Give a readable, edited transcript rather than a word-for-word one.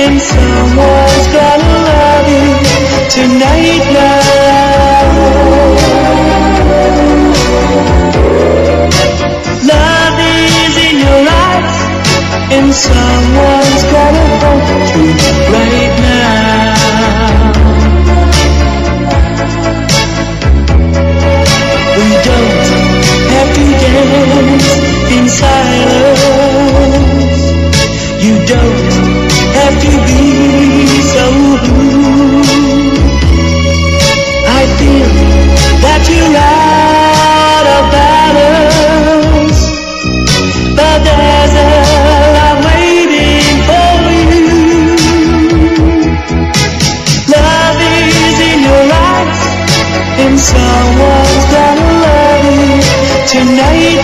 and someone's gonna love you tonight now. Love is in your eyes, and someone's gonna hold you right now. We don't have to dance in silence. You don't have to be so rude. I feel that you're out of balance, but there's a love waiting for you. Love is in your eyes, and someone's gonna love you tonight.